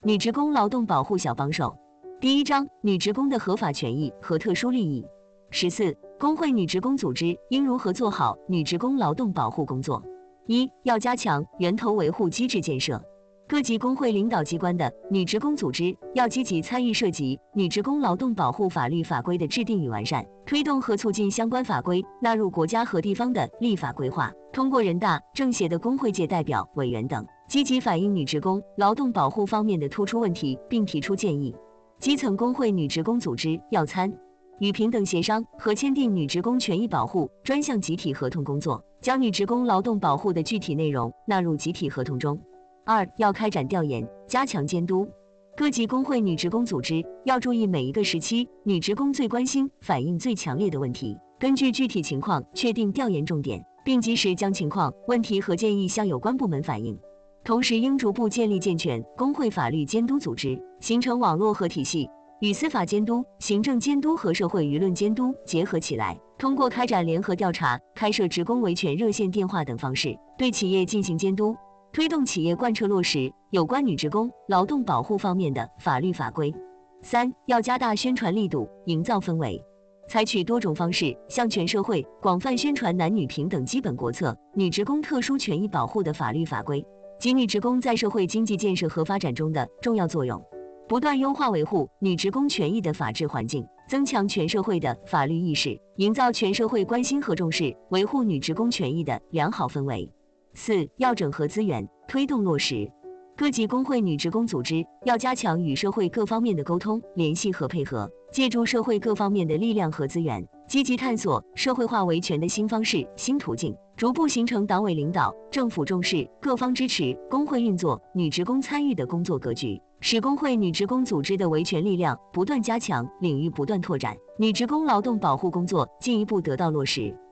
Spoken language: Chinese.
女职工劳动保护小帮手。第1章女职工的合法权益和特殊利益。14、工会女职工组织应如何做好女职工劳动保护工作。1、要加强源头维护机制建设。各级工会领导机关的女职工组织要积极参与涉及女职工劳动保护法律法规的制定与完善，推动和促进相关法规纳入国家和地方的立法规划，通过人大、政协的工会界代表、委员等，积极反映女职工劳动保护方面的突出问题，并提出建议。基层工会女职工组织要参与平等协商和签订女职工权益保护专项集体合同工作，将女职工劳动保护的具体内容纳入集体合同中。2、要开展调研，加强监督。各级工会女职工组织要注意每一个时期女职工最关心、反映最强烈的问题，根据具体情况确定调研重点，并及时将情况、问题和建议向有关部门反映。同时应逐步建立健全工会法律监督组织，形成网络和体系，与司法监督、行政监督和社会舆论监督结合起来，通过开展联合调查、开设职工维权热线电话等方式，对企业进行监督，推动企业贯彻落实有关女职工劳动保护方面的法律法规。3、要加大宣传力度，营造氛围，采取多种方式向全社会广泛宣传男女平等基本国策、女职工特殊权益保护的法律法规及女职工在社会经济建设和发展中的重要作用，不断优化维护女职工权益的法治环境，增强全社会的法律意识，营造全社会关心和重视维护女职工权益的良好氛围。4、要整合资源，推动落实。各级工会女职工组织要加强与社会各方面的沟通、联系和配合，借助社会各方面的力量和资源，积极探索社会化维权的新方式、新途径，逐步形成党委领导、政府重视、各方支持、工会运作、女职工参与的工作格局，使工会女职工组织的维权力量不断加强，领域不断拓展，女职工劳动保护工作进一步得到落实。